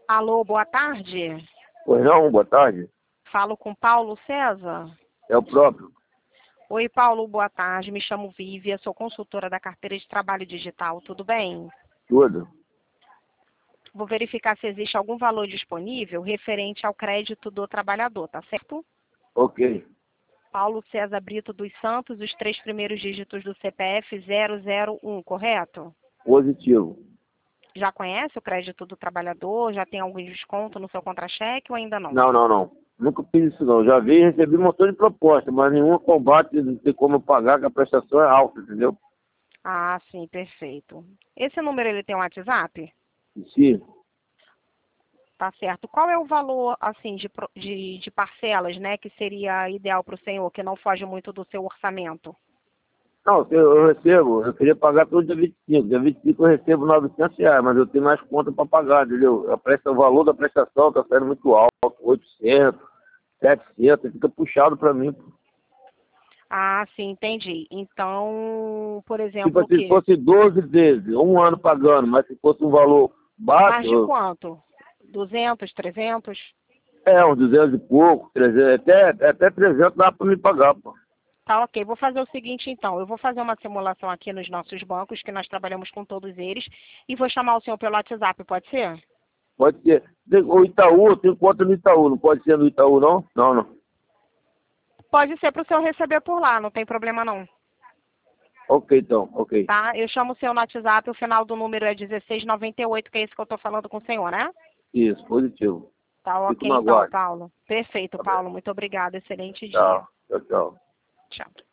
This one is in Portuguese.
Alô, boa tarde. Pois não, boa tarde. Falo com Paulo César. É o próprio. Oi, Paulo, boa tarde. Me chamo Vívia, sou consultora da carteira de trabalho digital. Tudo bem? Tudo. Vou verificar se existe algum valor disponível referente ao crédito do trabalhador, tá certo? Ok. Paulo César Brito dos Santos, os 3 primeiros dígitos do CPF 001, correto? Positivo. Já conhece o crédito do trabalhador? Já tem algum desconto no seu contra-cheque ou ainda não? Não. Nunca fiz isso não. Já vi e recebi um montão de proposta, mas nenhuma combate de ter como pagar, que a prestação é alta, entendeu? Ah, sim, perfeito. Esse número ele tem um WhatsApp? Sim. Tá certo. Qual é o valor, assim, de parcelas, né, que seria ideal para o senhor, que não foge muito do seu orçamento? Não, eu recebo, eu queria pagar pelo dia 25. Dia 25 eu recebo R$ 900, mas eu tenho mais conta para pagar, entendeu? O valor da prestação está saindo muito alto, 800, 700, fica puxado para mim. Ah, sim, entendi. Então, por Tipo exemplo, o assim, se quê? fosse 12 vezes, um ano pagando, mas se fosse um valor Mais de baixo, quanto? 200, 300? uns 200 e pouco, 300, até 300 dá para me pagar, pô. Tá, ok. Vou fazer o seguinte, então. Eu vou fazer uma simulação aqui nos nossos bancos, que nós trabalhamos com todos eles, e vou chamar o senhor pelo WhatsApp, pode ser? Pode ser. O Itaú, eu tenho conta no Itaú, não pode ser no Itaú, não? Não. Pode ser para o senhor receber por lá, não tem problema não. Ok, então, ok. Tá? Eu chamo o senhor no WhatsApp, o final do número é 1698, que é esse que eu estou falando com o senhor, né? Isso, positivo. Tá Fico ok no então, aguardo. Paulo. Perfeito, Tá bem. Paulo. Muito obrigada. Excelente dia. Tchau. Tchau.